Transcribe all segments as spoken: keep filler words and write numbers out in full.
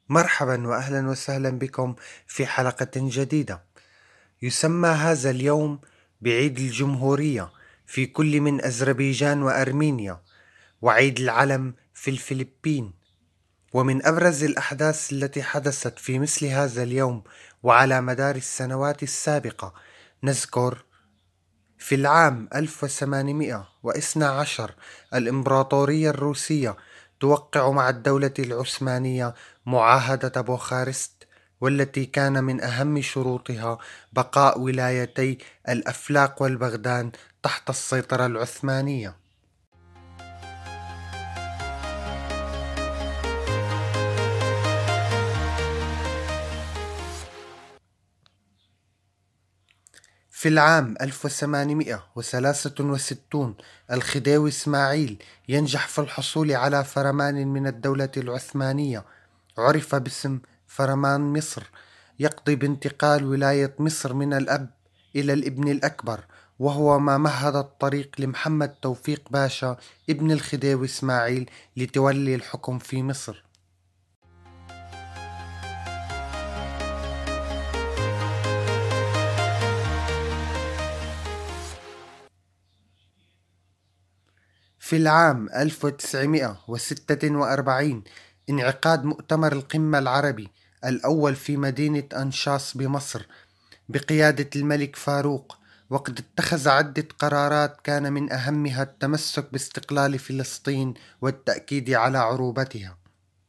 مرحبا وأهلا وسهلا بكم في حلقة جديدة. يسمى هذا اليوم بعيد الجمهورية في كل من أذربيجان وأرمينيا، وعيد العلم في الفلبين. ومن أبرز الأحداث التي حدثت في مثل هذا اليوم وعلى مدار السنوات السابقة نذكر: في العام ألف وثمانمئة واثني عشر الإمبراطورية الروسية توقع مع الدولة العثمانية معاهدة بوخارست، والتي كان من أهم شروطها بقاء ولايتي الأفلاق والبغداد تحت السيطرة العثمانية. في العام ألف وثمانمئة وثلاثة وستين الخديوي إسماعيل ينجح في الحصول على فرمان من الدولة العثمانية عرف باسم فرمان مصر، يقضي بانتقال ولاية مصر من الأب إلى الابن الأكبر، وهو ما مهد الطريق لمحمد توفيق باشا ابن الخديوي إسماعيل لتولي الحكم في مصر. في العام ألف وتسعمئة وستة وأربعين انعقاد مؤتمر القمة العربي الأول في مدينة أنشاص بمصر بقيادة الملك فاروق، وقد اتخذ عدة قرارات كان من أهمها التمسك باستقلال فلسطين والتأكيد على عروبتها.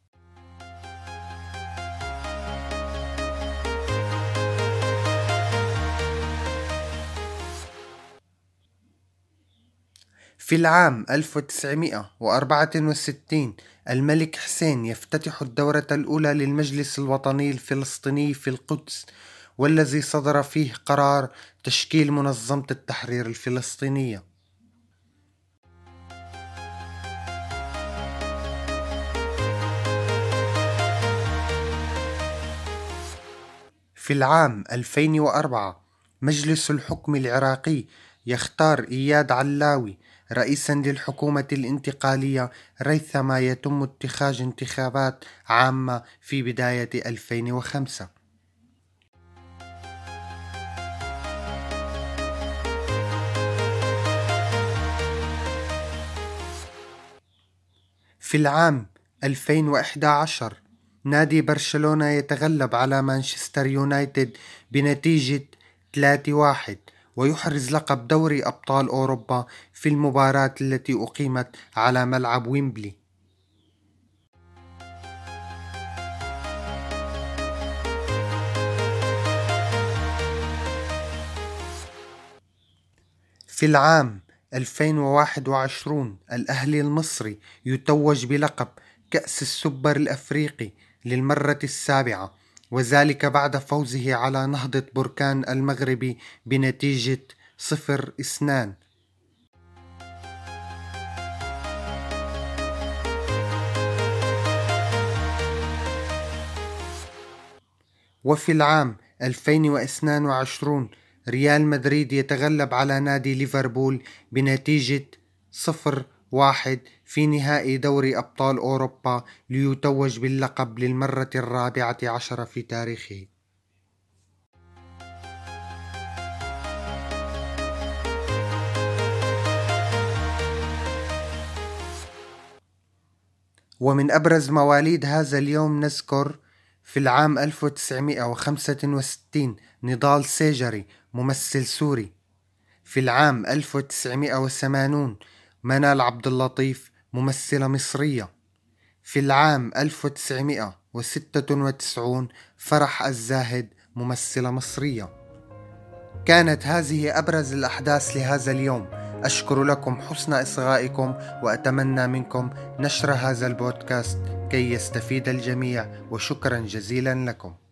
في العام ألف وتسعمئة وأربعة وستين الملك حسين يفتتح الدورة الأولى للمجلس الوطني الفلسطيني في القدس، والذي صدر فيه قرار تشكيل منظمة التحرير الفلسطينية. في العام ألفين وأربعة مجلس الحكم العراقي يختار إياد علاوي رئيسا للحكومة الانتقالية ريثما يتم اتخاذ انتخابات عامة في بداية ألفين وخمسة. في العام ألفين وإحدى عشر نادي برشلونة يتغلب على مانشستر يونايتد بنتيجة ثلاثة واحد ويحرز لقب دوري أبطال أوروبا في المباراة التي أقيمت على ملعب ويمبلي. في العام ألفين وواحد وعشرين الأهلي المصري يتوج بلقب كأس السوبر الأفريقي للمرة السابعة، وذلك بعد فوزه على نهضة بركان المغربي بنتيجة صفر اثنان. وفي العام ألفين واثنين وعشرين ريال مدريد يتغلب على نادي ليفربول بنتيجة صفر واحد في نهائي دوري أبطال أوروبا ليتوج باللقب للمرة الرابعة عشر في تاريخه. ومن أبرز مواليد هذا اليوم نذكر: في العام ألف وتسعمئة وخمسة وستين نضال سيجري ممثل سوري. في العام ألف وتسعمئة وثمانين منال عبد اللطيف ممثلة مصرية. في العام ألف وتسعمئة وستة وتسعين فرح الزاهد ممثلة مصرية. كانت هذه أبرز الأحداث لهذا اليوم. أشكر لكم حسن إصغائكم، وأتمنى منكم نشر هذا البودكاست كي يستفيد الجميع، وشكرا جزيلا لكم.